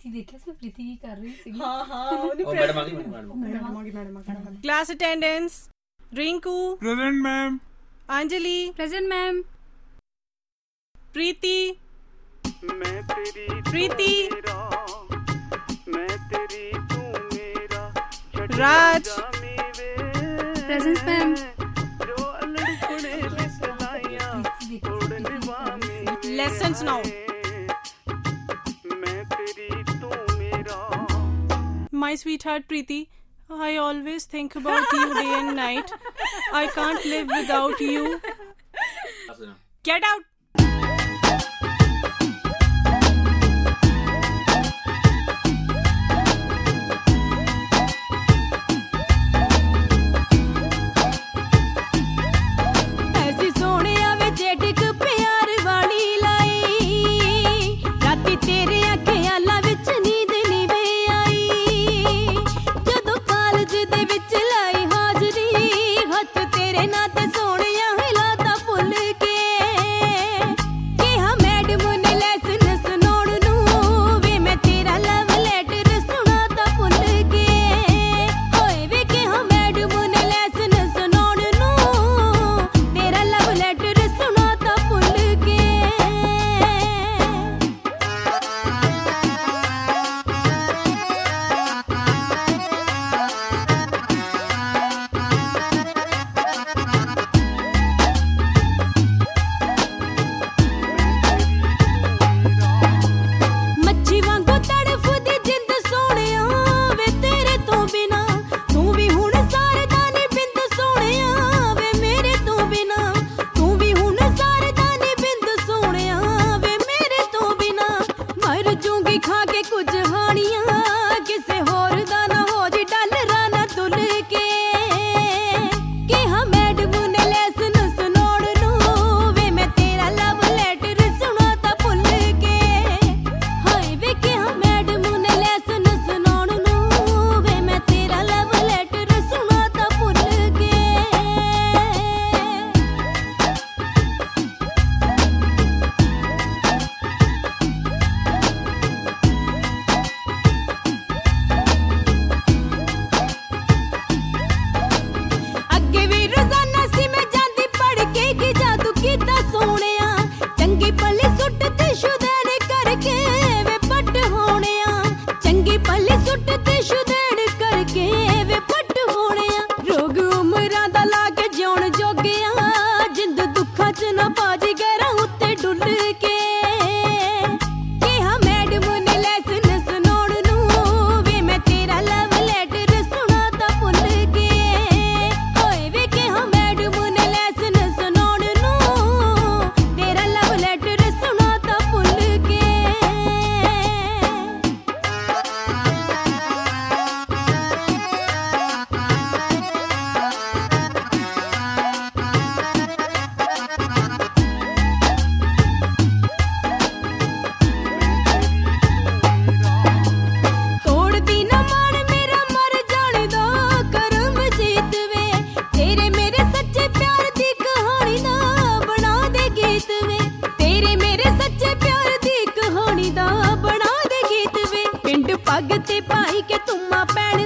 प्रीति देखिए से प्रीति की कर रही थी। हाँ ओ मैडम आ गई। Class attendance Rinku present ma'am. Anjali present ma'am. Preeti Preeti Raj present ma'am. Lessons now. My sweetheart Preeti, I always think about you day and night. I can't live without you. Get out! ऐसी सोनिया वे जेटिक प्यार वाली लाई राती तेरे अखियां ला विच नींद नी वे आई जदों कॉलेज दे विच लाई हाजरी हथ तेरे नां ते सोनिया हिलाता भुल के कि हां मैडम ने लेसन सुनाउण नूं वे मैं तेरा लव लेटर सुनाता भुल के होए वे कि हां मैडम ने लेसन सुनाउण नूं तेरा लव लेटर सुनाता भुल के मच्छी वांगू तड़फदी जिंद सोहणिया वे तेरे तो बिना तू भी हुण सारदा नी बिंद सोहणिया वे मेरे तो बिना तू भी हुण सारदा नी बिंद सोहणिया वे मेरे तो बिना मर जूंगी खा के कुछ हानियां किसे होर दा ना हो जी डॉलरा ना तुल के कि हां मैडम ने लेसन सुनाउण नूं वे मैं तेरा लव लेटर सुनाता भुल के हाय वे कि हां मैडम ने लेसन सुनाउण नूं वे मैं तेरा लव लेटर सुनाता भुल के ਅੱਗੇ ਵੀ ਰੋਜ਼ਾਨਾ ਸੀ ਮੈਂ ਜਾਂਦੀ ਪੜ ਕੇ ਕਿ ਜਾਦੂ ਕੀਤਾ ਸੋਹਣਿਆ ਚੰਗੀ ਭਲੀ ਸੁੱਟ ਤੇ ਸ਼ੁਦੈਣ ਕਰਕੇ ਵੇ ਪੱਟ ਹੋਣਿਆ ਚੰਗੀ ਭਲੀ ਸੁੱਟ ਤੇ ਸ਼ੁਦੈਣ ਕਰਕੇ ਵੇ ਪੱਟ ਹੋਣਿਆ ਰੋਗ ਉਮਰਾਂ ਦਾ ਲਾ ਕੇ ਜਿਉਣ ਜੋਗਿਆ ਜਿੰਦ ਦੁੱਖਾਂ 'ਚ ਨਾ ਬਾਜੀ ਗੈਰਾਂ ਉੱਤੇ ਡੁੱਲ ਕੇ ਕਿ ਹਾਂ ਮੈਡਮ ਨੇ ਲੈਸਨ ਸੁਣਾਉਣ ਨੂੰ ਵੇ ਮੈਂ ਤੇਰਾ ਲਵ ਲੈਟਰ ਸੁਣਾਤਾ ਭੁੱਲ ਕੇ ਹੋਏ ਵੇ ਕਿ ਹਾਂ ਮੈਡਮ ਨੇ ਲੈਸਨ ਸੁਣਾਉਣ ਨੂੰ ਤੇਰਾ ਲਵ ਲੈਟਰ ਸੁਣਾਤਾ ਭੁੱਲ ਕੇ ਤੋੜਦੀ ਨਾ ਮਨ ਮੇਰਾ ਮਰ ਜਾਣ ਦਾ ਕਰਮ ਜੀਤ ਵੇ ਤੇਰੇ ਮੇਰੇ ਸੱਚੇ ਪਿਆਰ ਦੀ ਕਹਾਣੀ ਦਾ ਬਣਾ ਦੇ ਗੀਤ ਵੇ ਤੇਰੇ ਮੇਰੇ ਸੱਚੇ ਪਿਆਰ ਦੀ ਕਹਾਣੀ ਦਾ ਬਣਾ ਦੇ ਗੀਤ ਵੇ ਪਿੰਡ ਪੱਗ ਤੇ ਪਾਈ ਕੇ ਤੁਮਾ ਪੈਣ